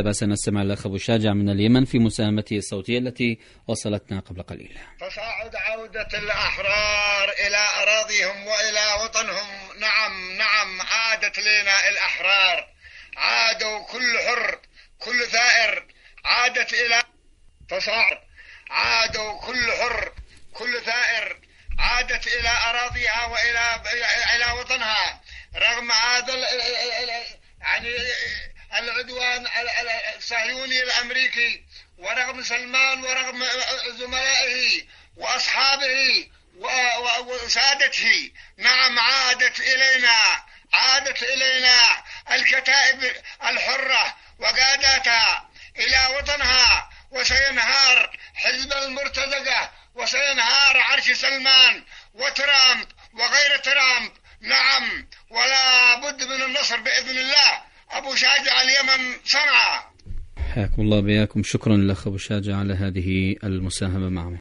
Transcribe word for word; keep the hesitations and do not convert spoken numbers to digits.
الأخيرة سنستمع الأخ أبو شاجع من اليمن في مساهمته الصوتية التي وصلتنا قبل قليل. تصاعد عودة الأحرار إلى أراضيهم وإلى وطنهم. نعم نعم عادت لنا الأحرار، عادوا كل حر كل ثائر، عادت إلى تصاعد، عادوا كل حر كل ثائر، عادت إلى أراضيها وإلى إلى وطنها رغم هذا يعني العدوان الصهيوني الأمريكي، ورغم سلمان ورغم زملائه وأصحابه وسادته. نعم عادت إلينا عادت إلينا الكتائب الحرة وقاداتها إلى وطنها، وسينهار حزب المرتزقة وسينهار عرش سلمان وترامب وغير ترامب. نعم ولا بد من النصر بإذن الله. أبو شاجع اليمن صنعاء. حياكم الله بياكم. شكرا لأخ أبو شاجع على هذه المساهمة معنا.